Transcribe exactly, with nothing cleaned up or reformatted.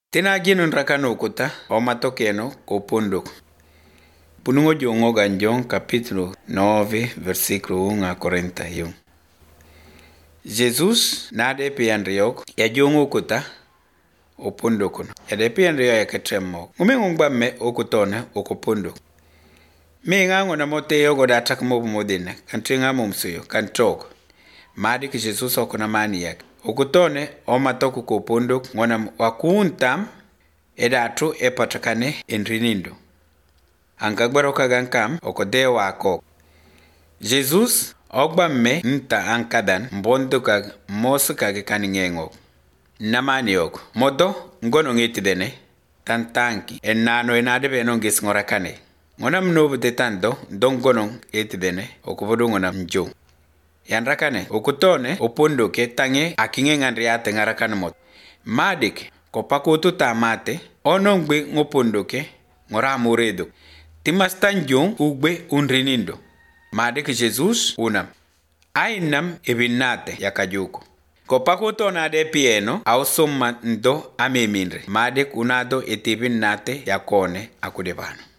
Tena ginun rakano kuta o matokeno kopunduk. Punungo jongo ganjong capítulo nove versículo uno a cuarenta y uno. Jesus nade piandriok ya jongo kuta o pundukuno. Ya de piandriok ya ketremo. Umengo ngbamme okutona okupunduk. Me ngango na mote yogo da takmo modina kantringa mumsuyo kantok. Madi ki Jesus okuna mani yak. Okutone o matoku kopunduk ngona wakuntam edatu epatakane enrinindo. Ankagbaro kagankam okode wako. Jesus ogbamme nta ankadan mbondo kag mosu kage kaningengo. Namani yok. Modo ngono ngitidene tantanki enano enadebe nongis ngorakane. Ngona mnobu detando dongono etidene okubodo ngona mjo. Yanrakane okutone opunduke tange akinge ngandriate ngarakane mot. Madik kopakutu tamate onongbe ngopunduke ngora muredo. Timastanjong ugbe unrinindo. Madik Jesus unam. Ainam ebinate yakajuko. Kopakuto nade pieno au summa ndo ameminre. Madik unado etibinate yakone akudebano.